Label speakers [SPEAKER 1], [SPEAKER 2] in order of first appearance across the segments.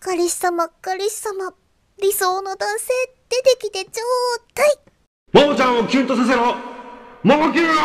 [SPEAKER 1] 彼氏様、理想の男性出てきてちょうだい。
[SPEAKER 2] ももちゃんをキュンとさせろ、ももキュン。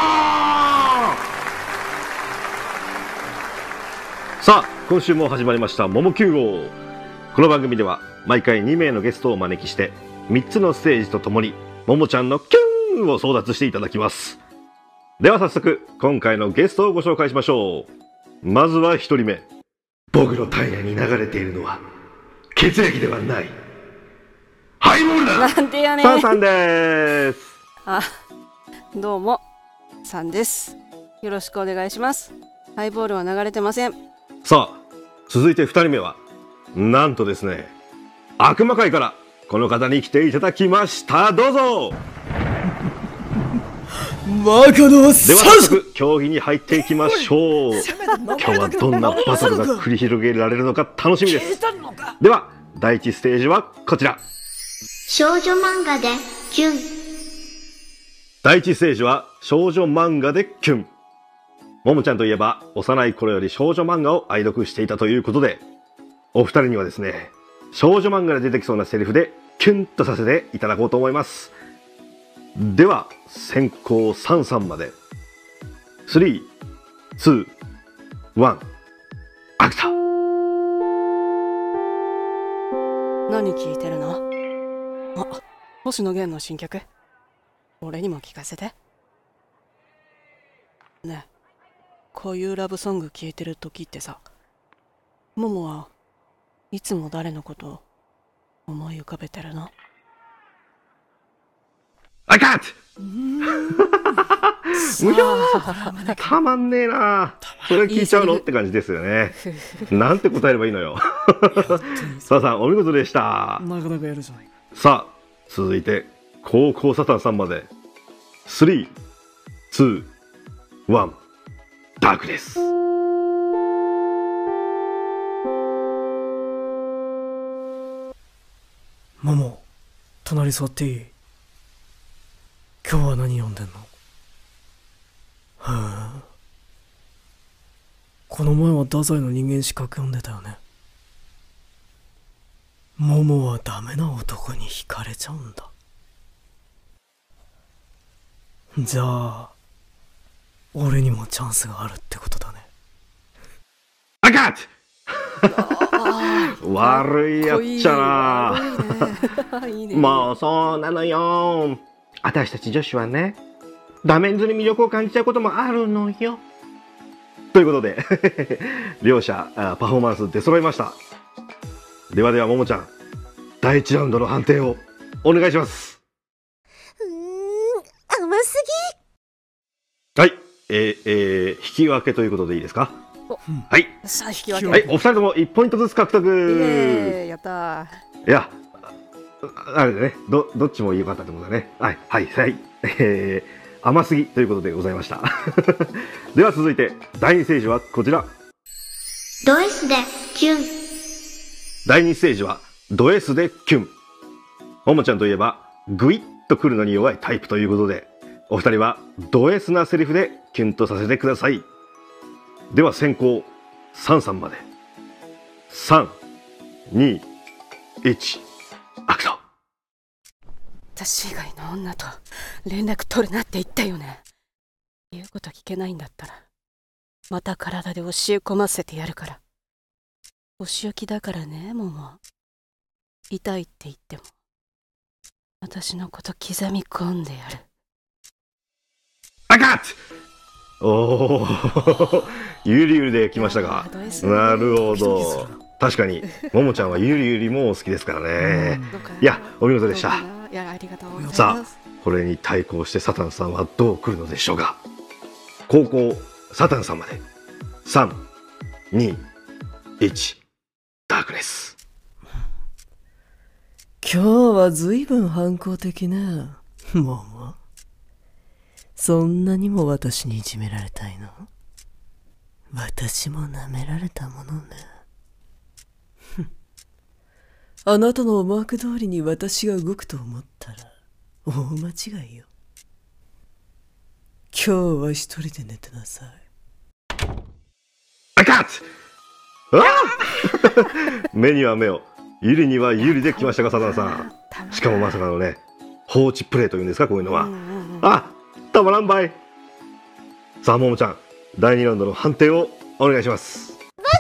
[SPEAKER 2] さあ、今週も始まりましたももキュン王。この番組では毎回2名のゲストをお招きして3つのステージとともにももちゃんのキュンを争奪していただきます。では早速今回のゲストをご紹介しましょう。まずは1人目。僕の体内に流れているのは血液ではないハイボールだ。
[SPEAKER 3] なんでやねん。
[SPEAKER 2] サンさんです。
[SPEAKER 3] あ、どうもさんです。よろしくお願いします。ハイボールは流れてません。
[SPEAKER 2] さあ、続いて2人目はなんとですね、悪魔界からこの方に来ていただきました。どうぞ。
[SPEAKER 4] マカの
[SPEAKER 2] では早速競技に入っていきましょう。今日はどんなバトルが繰り広げられるのか楽しみです。では第1ステージはこちら。
[SPEAKER 1] 少女漫画でキュン。
[SPEAKER 2] 第1ステージは少女漫画でキュン。ももちゃんといえば幼い頃より少女漫画を愛読していたということで、お二人にはですね、少女漫画で出てきそうなセリフでキュンとさせていただこうと思います。では先行サンさんまで3、2、1アクター。
[SPEAKER 3] 何聞いてるの？あ、星野源の新曲、俺にも聞かせて。ねえ、こういうラブソング聴いてる時ってさ、ももはいつも誰のことを思い浮かべてるの？
[SPEAKER 2] I got 無料たまんねえな。それ聞いちゃうのって感じですよね。なんて答えればいいのよ。さあさんお見事でした。
[SPEAKER 4] なかなかやるじゃないか。
[SPEAKER 2] さあ続いて高校サタンさんまで3、2、1ダークです。
[SPEAKER 4] マモ、隣座っていい？今日は何読んでんの？へえ。この前は太宰の人間資格読んでたよね。モモはダメな男に惹かれちゃうんだ。じゃあ俺にもチャンスがあるってことだね。
[SPEAKER 2] I got 悪いやっちゃな。
[SPEAKER 3] いいね。
[SPEAKER 2] もうそうなのよ。私たち女子はね、ダメンズに魅力を感じちゃうこともあるのよ。ということで両者パフォーマンス出揃いました。ではももちゃん、第1ラウンドの判定をお願いします。
[SPEAKER 1] 甘す
[SPEAKER 2] はい、引き分けということでいいですか？はい、
[SPEAKER 3] さあ引き分け。
[SPEAKER 2] はい、お二人とも1ポイントずつ獲得。
[SPEAKER 3] やった
[SPEAKER 2] いや、あれでね、どっちも良かったってことだね。はいはいはい、甘すぎということでございました。では続いて第2ステージはこちら。
[SPEAKER 1] ド S でキュン。
[SPEAKER 2] 第2ステージはド S でキュン。ももちゃんといえばグイッとくるのに弱いタイプということで、お二人はド S なセリフでキュンとさせてください。では先行サンさんまで3、2、1アクト。
[SPEAKER 3] 私以外の女と連絡取るなって言ったよね。言うこと聞けないんだったらまた体で押し込ませてやるから。お仕置きだからね、もも。痛いって言っても私のこと刻み込んでやる。
[SPEAKER 2] I got おーゆりゆりで来ましたが、なるほど。確かにももちゃんはゆりゆりも好きですからね。いやお見事でした。
[SPEAKER 3] いや、ありがとうございます。
[SPEAKER 2] さあこれに対抗してサタンさんはどう来るのでしょうか。後攻サタンさんまで3、2、1ダークネス。
[SPEAKER 4] 今日は随分反抗的ね、モモ。そんなにも私にいじめられたいの？私も舐められたものね。あなたの思惑通りに私が動くと思ったら大間違いよ。今日は一人で寝てなさい。
[SPEAKER 2] I got 目には目を有利には有利で来ましたか、サザンさん。
[SPEAKER 3] たまらん
[SPEAKER 2] しかもまさかのね、放置プレイというんですか、こういうのは。
[SPEAKER 3] うんうんうん
[SPEAKER 2] あ、たまらんばい。さあ、ももちゃん、第2ラウンドの判定をお願いします。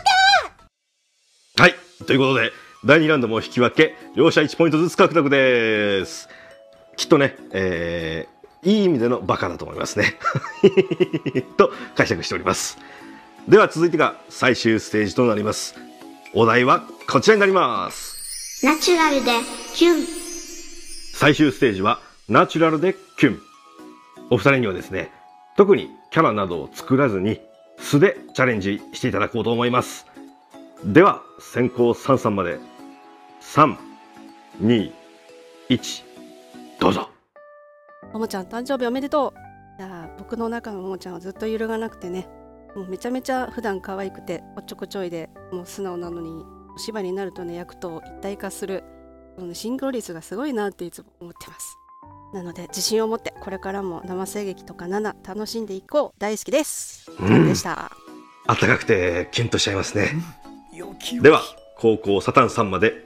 [SPEAKER 2] はい、ということで、第2ラウンドも引き分け、両者1ポイントずつ獲得です。きっとね、いい意味でのバカだと思いますね。と解釈しております。では続いてが最終ステージとなります。お題はこちらになります。
[SPEAKER 1] ナチュラルでキュン。
[SPEAKER 2] 最終ステージはナチュラルでキュン。お二人にはですね、特にキャラなどを作らずに素でチャレンジしていただこうと思います。では先行サンさんまで3、2、1、どうぞ。
[SPEAKER 3] ももちゃん誕生日おめでとう。いやー、僕の中のももちゃんはずっと揺るがなくてね、もうめちゃめちゃ普段可愛くておっちょこちょいで、もう素直なのにお芝居になるとね、役と一体化するこのシンクロ率がすごいなっていつも思ってます。なので自信を持ってこれからも生声劇とか7楽しんでいこう。大好きです。でした。
[SPEAKER 2] あったかくてキュンとしちゃいますね。
[SPEAKER 4] よきよき
[SPEAKER 2] では後攻サタンさんまで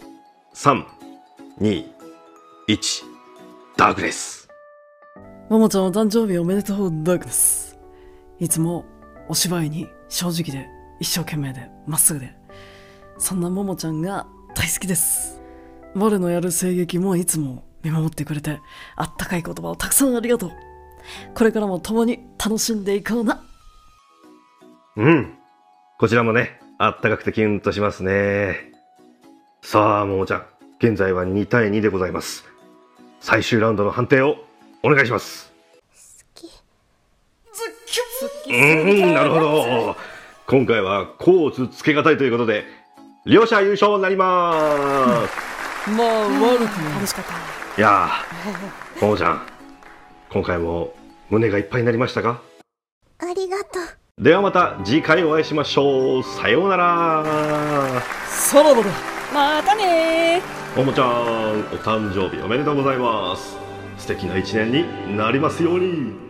[SPEAKER 2] 3、2、1、ダークです。
[SPEAKER 4] ももちゃんお誕生日おめでとう、ダークです。いつもお芝居に正直で一生懸命でまっすぐで、そんなももちゃんが大好きです。我のやる声劇もいつも見守ってくれて、あったかい言葉をたくさんありがとう。これからも共に楽しんでいこうな。
[SPEAKER 2] うん。こちらもね、あったかくてキュンとしますね。さあ、ももちゃん、現在は2対2でございます。最終ラウンドの判定をお願いします。なるほど。今回はコーツつけがたいということで、両者優勝になります。
[SPEAKER 4] まあ悪くない。
[SPEAKER 3] 楽しかった。
[SPEAKER 2] いやー、ももちゃん、今回も胸がいっぱいになりましたか？
[SPEAKER 1] ありがとう。
[SPEAKER 2] ではまた次回お会いしましょう。さようなら。
[SPEAKER 4] さらばだ。
[SPEAKER 3] またねー。
[SPEAKER 2] ももちゃん、お誕生日おめでとうございます。素敵な一年になりますように。